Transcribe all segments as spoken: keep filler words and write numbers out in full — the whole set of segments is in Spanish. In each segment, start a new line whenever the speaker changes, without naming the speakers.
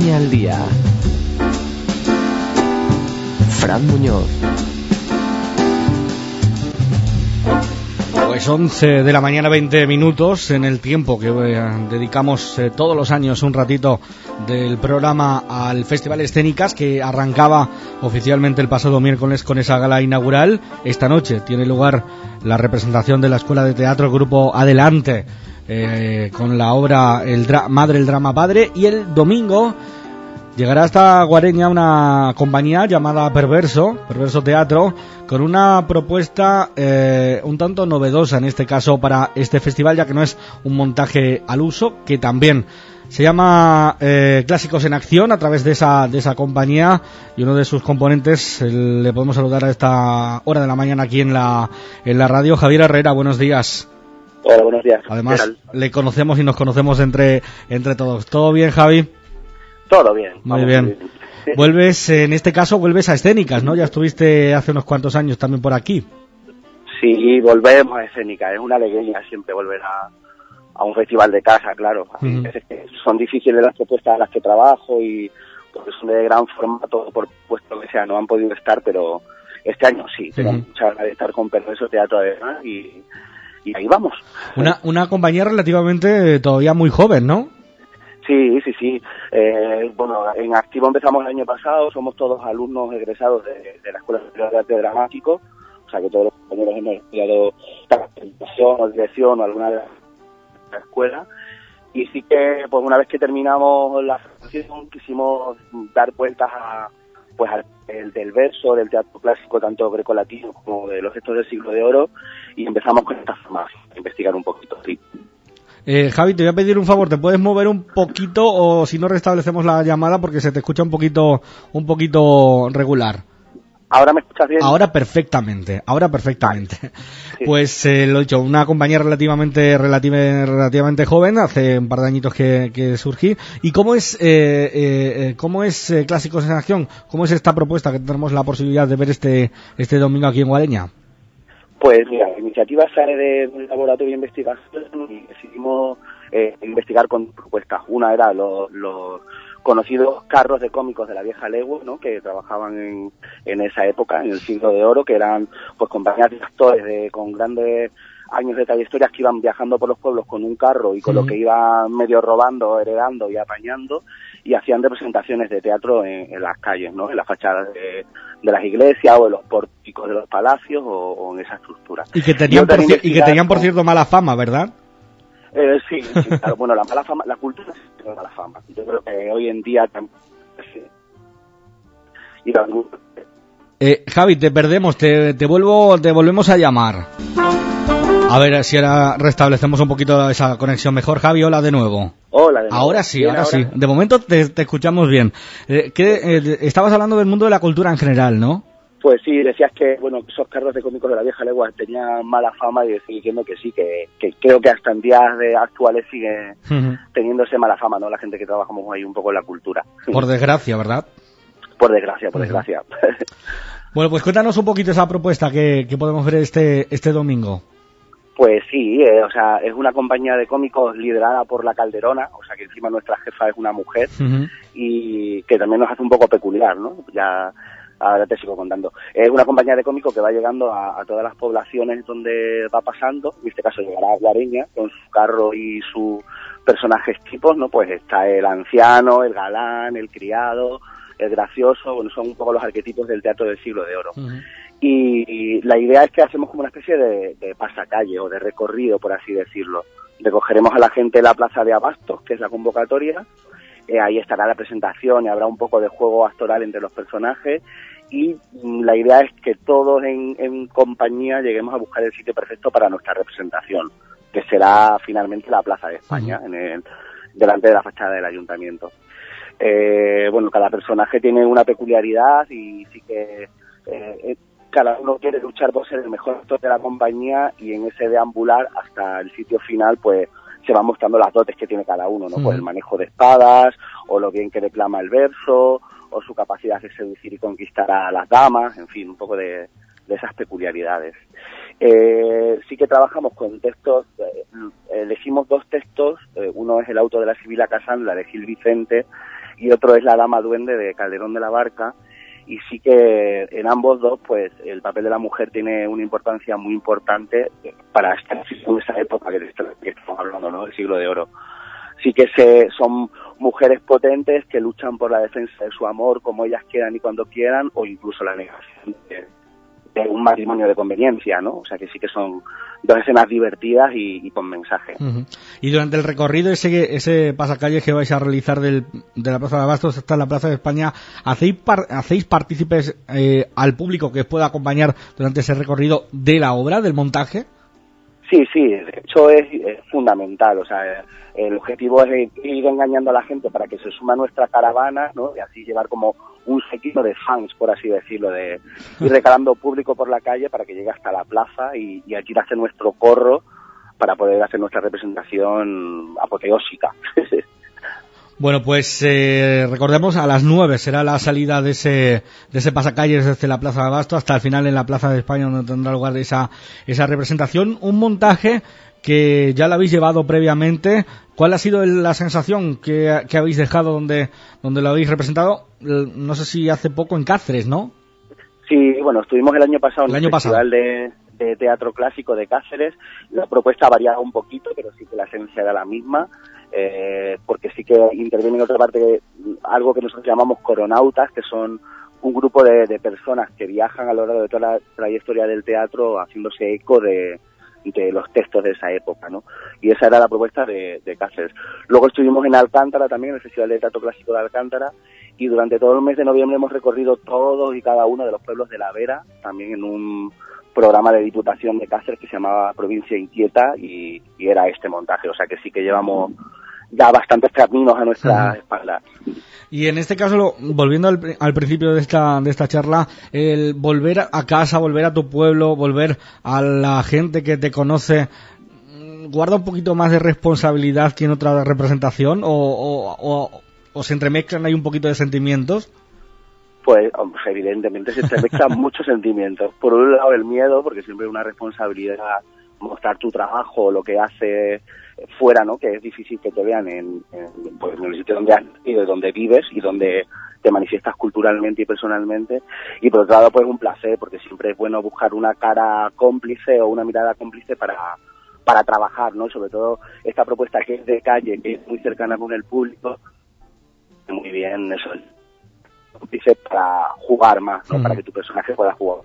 España al día. Fran Muñoz.
Pues once de la mañana, veinte minutos, en el tiempo que eh, dedicamos eh, todos los años un ratito del programa al Festival Escénicas, que arrancaba oficialmente el pasado miércoles con esa gala inaugural. Esta noche tiene lugar la representación de la Escuela de Teatro Grupo Adelante, eh, con la obra el dra- Madre el Drama Padre, y el domingo llegará hasta Guareña una compañía llamada Perverso, Perverso Teatro, con una propuesta eh, un tanto novedosa en este caso para este festival, ya que no es un montaje al uso, que también se llama eh, Clásicos en Acción, a través de esa de esa compañía, y uno de sus componentes, el, le podemos saludar a esta hora de la mañana aquí en la en la radio. Javier Herrera, buenos días.
Hola, buenos días.
Además, le conocemos y nos conocemos entre entre todos. ¿Todo bien, Javi?
Todo bien.
Muy bien. bien. Vuelves, en este caso, vuelves a Escénicas, ¿no? Ya estuviste hace unos cuantos años también por aquí.
Sí, volvemos a Escénicas. Es una alegría siempre volver a, a un festival de casa, claro. Uh-huh. Es que son difíciles las propuestas a las que trabajo y porque son de gran formato, por puesto que sea, no han podido estar, pero este año sí. Tengo uh-huh. mucha ganas de estar con Perverso Teatro además y, y ahí vamos.
Una, una compañía relativamente todavía muy joven, ¿no?
Sí, sí, sí. Eh, bueno, en activo empezamos el año pasado, somos todos alumnos egresados de, de la Escuela Superior de Arte Dramático, o sea que todos los compañeros hemos estudiado presentación o dirección o alguna de la escuela, y sí que pues una vez que terminamos la formación quisimos dar vueltas a pues al el, del verso, del teatro clásico, tanto grecolatino como de los gestos del siglo de oro, y empezamos con esta formación, a investigar un poquito, sí.
Eh, Javi, te voy a pedir un favor, ¿te puedes mover un poquito o si no restablecemos la llamada porque se te escucha un poquito un poquito regular?
¿Ahora me escuchas bien?
Ahora perfectamente, ahora perfectamente. Vale. Sí. Pues eh, lo he dicho, una compañía relativamente relative, relativamente joven, hace un par de añitos que, que surgí. ¿Y cómo es eh, eh, cómo es eh, Clásicos en Acción? ¿Cómo es esta propuesta que tenemos la posibilidad de ver este este domingo aquí en Guareña?
Pues mira, la iniciativa sale de un laboratorio de investigación y decidimos eh, investigar con propuestas. Una era los, los conocidos carros de cómicos de la vieja legua, ¿no? Que trabajaban en, en esa época, en el siglo de oro, que eran pues compañías de actores de, con grandes años de trayectorias que iban viajando por los pueblos con un carro y con sí. lo que iban medio robando, heredando y apañando, y hacían representaciones de teatro en, en las calles, ¿no? En las fachadas de, de las iglesias o en los pórticos de los palacios o, o en esa estructura.
Y que tenían, por, ci- y que tenían por cierto mala fama, ¿verdad?
Eh, sí, sí, claro. Bueno, la mala fama, la cultura sí tiene mala fama. Yo creo que hoy en día también... Sí. Y la...
eh, Javi, te perdemos, te, te vuelvo, te volvemos a llamar. A ver si ahora restablecemos un poquito esa conexión mejor. Javi, hola de nuevo.
Hola de nuevo.
Ahora sí,
bien,
ahora,
ahora
sí. De momento te, te escuchamos bien. Eh, ¿qué, eh, estabas hablando del mundo de la cultura en general, ¿no?
Pues sí, decías que bueno esos carros de cómicos de la vieja legua tenían mala fama y estoy diciendo que sí, que, que creo que hasta en días de actuales sigue uh-huh. teniéndose mala fama, ¿no? La gente que trabajamos ahí un poco en la cultura.
Por desgracia, ¿verdad?
Por desgracia, por uh-huh. desgracia.
Bueno, pues cuéntanos un poquito esa propuesta que, que podemos ver este este domingo.
Pues sí, eh, o sea, es una compañía de cómicos liderada por La Calderona, o sea que encima nuestra jefa es una mujer uh-huh. y que también nos hace un poco peculiar, ¿no? Ya ahora te sigo contando. Es una compañía de cómicos que va llegando a, a todas las poblaciones donde va pasando, en este caso llegará a Guareña con su carro y sus personajes tipos, ¿no? Pues está el anciano, el galán, el criado, el gracioso, bueno, son un poco los arquetipos del teatro del siglo de oro. Uh-huh. Y, y la idea es que hacemos como una especie de, de pasacalle o de recorrido, por así decirlo. Recogeremos a la gente en la plaza de Abastos, que es la convocatoria, eh, ahí estará la presentación y habrá un poco de juego actoral entre los personajes, y mm, la idea es que todos en, en compañía lleguemos a buscar el sitio perfecto para nuestra representación, que será finalmente la Plaza de España, uh-huh. en el, delante de la fachada del ayuntamiento. Eh, bueno, cada personaje tiene una peculiaridad y sí que... Eh, cada uno quiere luchar por ser el mejor actor de la compañía, y en ese deambular hasta el sitio final pues se van mostrando las dotes que tiene cada uno, ¿no? Mm. Pues el manejo de espadas, o lo bien que declama el verso, o su capacidad de seducir y conquistar a las damas, en fin, un poco de, de esas peculiaridades. Eh, sí que trabajamos con textos, eh, elegimos dos textos, eh, uno es el auto de la Sibila Casandra de Gil Vicente, y otro es la Dama Duende de Calderón de la Barca, y sí que en ambos dos pues el papel de la mujer tiene una importancia muy importante para esta, esa época que estamos hablando, ¿no? El siglo de oro. Sí que se, son mujeres potentes que luchan por la defensa de su amor como ellas quieran y cuando quieran, o incluso la negación de, de un matrimonio de conveniencia, ¿no? O sea que sí que son dos escenas divertidas y, y con mensaje.
Uh-huh. Y durante el recorrido, ese ese pasacalles que vais a realizar del, de la Plaza de Abastos hasta la Plaza de España, ¿hacéis, par, hacéis partícipes eh, al público que os pueda acompañar durante ese recorrido de la obra, del montaje?
Sí, sí, de hecho es, es fundamental, o sea, el objetivo es ir engañando a la gente para que se suma a nuestra caravana, ¿no? Y así llevar como un séquito de fans, por así decirlo, de ir recalando público por la calle para que llegue hasta la plaza y, y aquí hacer nuestro corro para poder hacer nuestra representación apoteósica.
Bueno, pues eh, recordemos, a las nueve será la salida de ese de ese pasacalles desde la Plaza de Abasto hasta el final en la Plaza de España, donde tendrá lugar esa esa representación. Un montaje que ya lo habéis llevado previamente. ¿Cuál ha sido la sensación que, que habéis dejado donde donde lo habéis representado? No sé si hace poco en Cáceres, ¿no?
Sí, bueno, estuvimos el año pasado en
el,
el
año
Festival
pasado.
de, de Teatro Clásico de Cáceres. La propuesta variaba un poquito, pero sí que la esencia era la misma. Eh, porque sí que interviene en otra parte algo que nosotros llamamos coronautas, que son un grupo de, de personas que viajan a lo largo de toda la trayectoria del teatro haciéndose eco de, de los textos de esa época, ¿no? Y esa era la propuesta de, de Cáceres. Luego estuvimos en Alcántara también, en el Festival de Teatro Clásico de Alcántara, y durante todo el mes de noviembre hemos recorrido todos y cada uno de los pueblos de la Vera, también en un programa de Diputación de Cáceres que se llamaba Provincia Inquieta, y, y era este montaje, o sea que sí que llevamos ya bastantes caminos a nuestra espalda.
Y en este caso, lo, volviendo al, al principio de esta de esta charla, el volver a casa, volver a tu pueblo, volver a la gente que te conoce, ¿guarda un poquito más de responsabilidad que en otra representación? ¿O, o, o, o se entremezclan ahí un poquito de sentimientos?
Pues evidentemente se entremezclan muchos sentimientos. Por un lado el miedo, porque siempre es una responsabilidad mostrar tu trabajo, lo que haces fuera, ¿no? Que es difícil que te vean en, en, pues, en el sitio donde has nacido, donde vives y donde te manifiestas culturalmente y personalmente. Y por otro lado, pues un placer, porque siempre es bueno buscar una cara cómplice o una mirada cómplice para para trabajar, ¿no? Sobre todo esta propuesta que es de calle, que es muy cercana con el público, muy bien eso, cómplice para jugar más, ¿no? Mm. Para que tu personaje pueda jugar.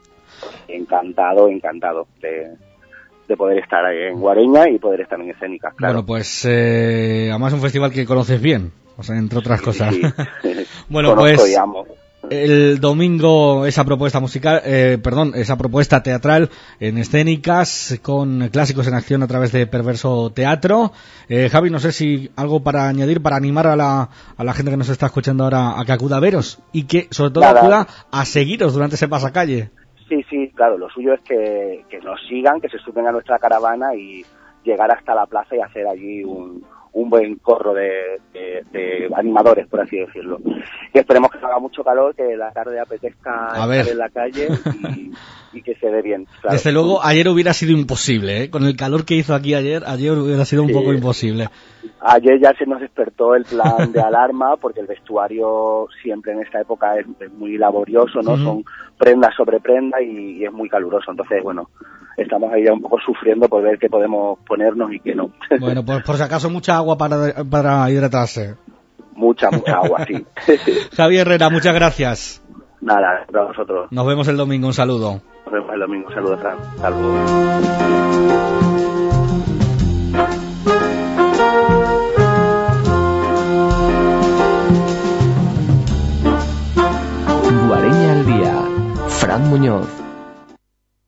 Encantado, encantado de de poder estar en Guareña y poder estar en Escénicas, claro.
Bueno, pues eh, además un festival que conoces bien, o sea, entre otras
sí,
cosas.
Sí.
Bueno, pues el domingo esa propuesta musical, eh, perdón, esa propuesta teatral en Escénicas con Clásicos en Acción a través de Perverso Teatro. Eh, Javi, no sé si algo para añadir, para animar a la, a la gente que nos está escuchando ahora a que acuda a veros y que sobre todo Nada. acuda a seguiros durante ese pasacalle.
Sí, sí, claro, lo suyo es que, que nos sigan, que se suben a nuestra caravana y llegar hasta la plaza y hacer allí un, un buen corro de, de, de animadores, por así decirlo. Y esperemos que haga mucho calor, que la tarde apetezca
a ver.
estar en la calle y, y que se dé bien. Claro.
Desde luego, ayer hubiera sido imposible, ¿eh? Con el calor que hizo aquí ayer, ayer hubiera sido un sí. poco imposible.
Ayer ya se nos despertó el plan de alarma, porque el vestuario siempre en esta época es, es muy laborioso, ¿no? Uh-huh. Son prenda sobre prenda y, y es muy caluroso. Entonces, bueno, estamos ahí ya un poco sufriendo por ver qué podemos ponernos y qué no.
Bueno, pues por si acaso mucha agua para, para hidratarse.
Mucha, mucha agua, sí.
Javier Herrera, muchas gracias.
Nada, para vosotros.
Nos vemos el domingo, un saludo.
Nos vemos el domingo, un saludo, Fran. Saludos.